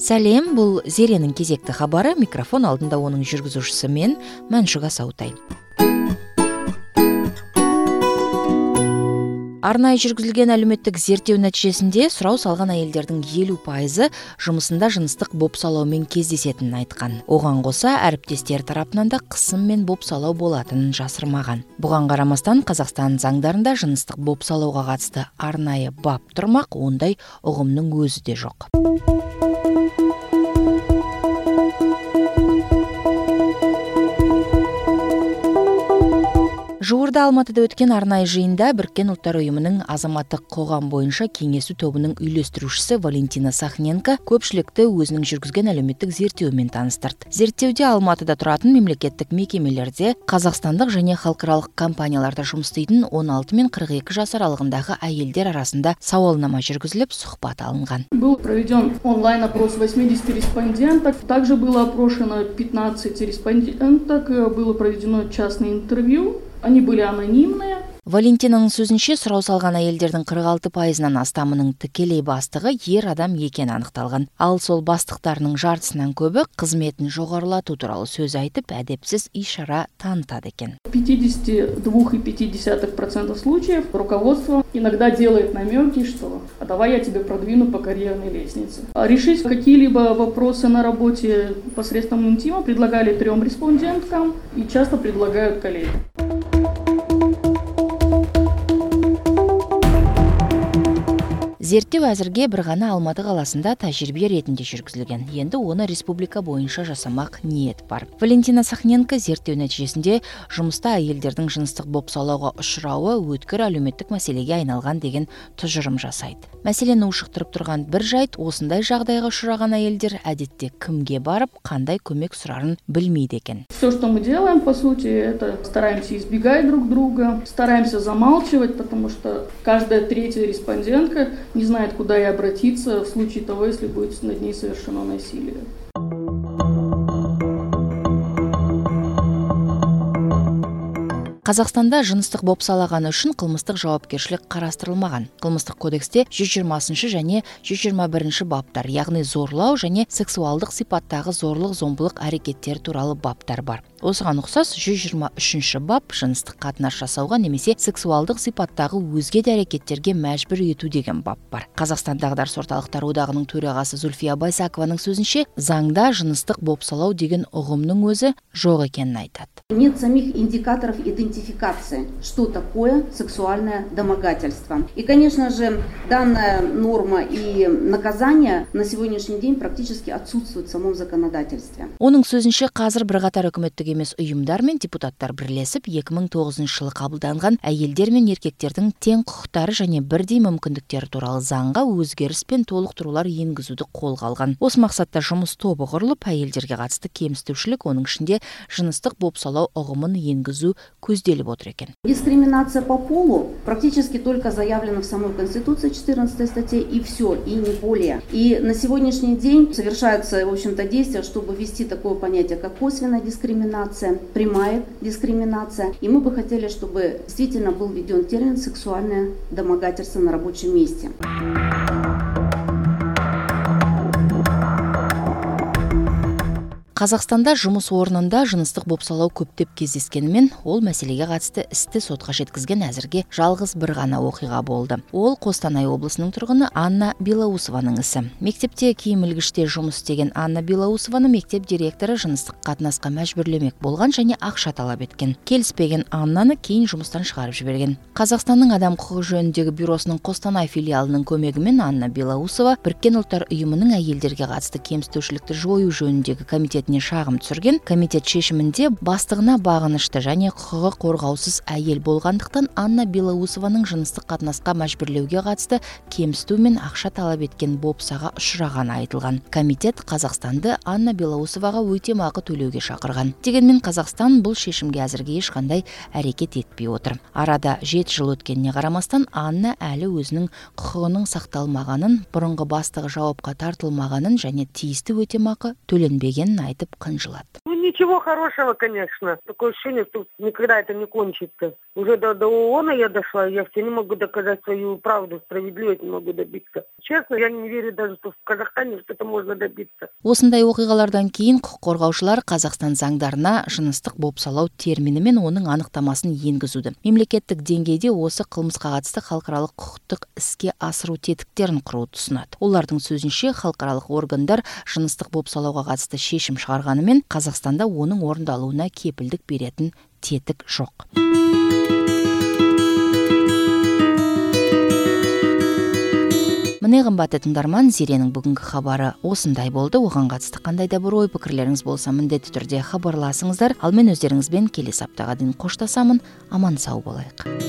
Сәлем, бұл Зеренің кезекті хабары. Микрофон алдында оның жүргізушісі мен, Мәншүк Асаутай. Арнайы жүргізілген әлеуметтік зерттеу нәтижесінде сұрау салған әйелдердің 50% жұмысында жыныстық бопсалаумен кездесетінін айтқан. Оған қоса әріптестер тарапынан да қысым мен бопсалау болатынын жасырмаған. Бұған қарамастан Қазақстан заңдарында жыныстық бопсалауға қатысты арнайы бап тұрмақ, ондай ұғымның өзі де жоқ. Жуырда Алматыда өткен арнайы жиында Біріккен ұлттар ұйымының азаматтық қоғам бойынша кеңесу тобының үйлестірушісі Валентина Сахненко көпшілікті өзінің жүргізген әлеуметтік зерттеуімен таныстырды. Зерттеуде Алматыда тұратын мемлекеттік мекемелерде қазақстандық және халықаралық компанияларда жұмыс істейтін 16 мен 42 жас аралығындағы әйелдер арасында сауалнама жүргізіліп, сұхбат алынған. Был проведен онлайн-опрос 80 респонденток. Также было опрошено 15 респонденток. Было проведено частное интервью. Они были анонимные. Валентинаның сөзінше, сұрау салған әйелдердің 46%-нан астамының тікелей бастығы ер адам екені анықталған. Ал сол бастықтарының жартысынан көбі қызметін жоғарылату туралы сөз айтып, әдепсіз ишара танытады екен. 52,5% случаев руководство иногда делает намеки, что «а давай я тебе продвину по карьерной лестнице». Решить какие-либо вопросы на работе посредством интима предлагали 3 респонденткам и часто предлагают коллеги. Зерттеу әзірге бір ғана Алматы қаласында тәжірибе ретінде жүргізілген. Енді оны республика бойынша жасамақ ниет бар. Валентина Сахненко зерттеу нәтижесінде жұмыста әйелдердің жыныстық бопсалауға ұшырауы өткір әлеуметтік мәселеге айналған деген тұжырым жасайды. Мәселені ушықтырып тұрған бір жайт, осындай жағдайға ұшыраған әйелдер әдетте кімге барып, қандай көмек сұрарын білмейді екен. Все, что мы делаем, по сути, это стараемся избегать друг друга, стараемся замалчивать, потому что каждая 3-я респондентка не знает, куда ей обратиться в случае того, если будет над ней совершено насилие. Қазақстанда жыныстық бопсалағаны үшін қылмыстық жауапкершілік қарастырылмаған. Қылмыстық кодексте 120 және 121 баптар, яғни зорлау және сексуалдық сипаттағы зорлық-зомбылық әрекеттер туралы баптар бар. Осыған ұқсас 123 бап жыныстық қатынас жасауға немесе сексуалдық сипаттағы өзге де әрекеттерге мәжбүр ету деген бап бар. Қазақстан дағдарыс орталықтары одағының төрағасы Зульфия Байсакованың сөзінше, заңда жыныстық бопсалау деген ұғымның өзі жоқ екенін айтады. Нет самих индикаторов идентификации, что такое сексуальное домогательство. И, конечно же, данная норма и наказание на сегодняшний день практически отсутствуют в самом законодательстве. Оның сөзінше, қазір бірқатар үкіметтік емес ұйымдар мен депутаттар бірлесіп 2009 жылы қабылданған әйелдер мен еркектердің тең құқықтары және бірдей мүмкіндіктері туралы заңға өзгеріс пен толықтырулар енгізуді қолға алған. Осы мақсатта жұмыс тобы құрылып, әйелдерге қатысты кемсітушілік, оның ішінде жыныстық бопсалау ұғымын енгізу көзделіп отыр екен. Дискриминация по полу практически только заявлена в самой Конституции 14 статье, и все, и не более. И на сегодняшний день совершаются, в общем-то, действия, чтобы ввести такое понятие, как косвенная дискриминация, прямая дискриминация. И мы бы хотели, чтобы действительно был введен термин «сексуальное домогательство на рабочем месте». Қазақстанда жұмыс орнында жыныстық бопсалау көптеп кездескенімен, ол мәселеге қатысты істі сотқа жеткізген әзірге жалғыз бір ғана оқиға болды. Ол Қостанай облысының тұрғыны Анна Белоусованың ісі. Мектепте киім ілгіште жұмыс істеген Анна Белоусованы мектеп директоры жыныстық қатынасқа мәжбүрлемек болған және ақша талап еткен. Келіспеген Аннаны кейін жұмыстан шығарып жіберген. Қазақстанның адам құқығы жөніндегі бюросының Қостанай филиалының көмегімен Анна Белоусова Біріккен ұлттар ұйымының әйелдерге қатысты кемсітушілікті жою жөніндегі комитет шағым түсірген. Комитет шешімінде бастығына бағынышты және құқығы қорғаусыз әйел болғандықтан Анна Белоусованың жыныстық қатынасқа мәжбүрлеуге қатысты кемсіту мен ақша талап еткен бопсаға ұшырағаны айтылған. Комитет Қазақстанды Анна Белоусоваға өтемақы төлеуге шақырған. Дегенмен Қазақстан бұл шешімге әзірге ешқандай әрекет етпей отыр. Арада 7 жыл өткеніне қарамастан Анна әлі өзінің құқығының сақталмағанын, бұрынғы бастығы жауапқа тартылмағанын және тиісті өтемақы төленбегенін айтып қынжылады. ничего хорошего, конечно. Такое ощущение, что никогда это не кончится. Уже до ООН я дошла, я все не могу доказать свою правду, справедливость не могу добиться. Честно, я не верю даже, что в Казахстане что-то можно добиться. Осындай оқиғалардан кейін құқық қорғаушылар Қазақстан заңдарына жыныстық бопсалау термині мен оның анықтамасын енгізуді. Мемлекеттік деңгейде осы қылмысқа қатысты халықаралық құқықтық іске асыру тетіктерін құруды ұсынады. Олардың сөзінше, халықаралық органдар жыныстық бопсалауға қатысты шешім шығарғанымен, Қазақстанда оның орындалуына кепілдік беретін тетік жоқ. Міне қымбатты тыңдарман, Зеренің бүгінгі хабары осындай болды. Оған қатысты қандай да бір ой пікірлеріңіз болса, міндетті түрде хабарласыңыздар. Ал мен өздеріңізбен келесі аптаға дейін қоштасамын. Аман сау болайық.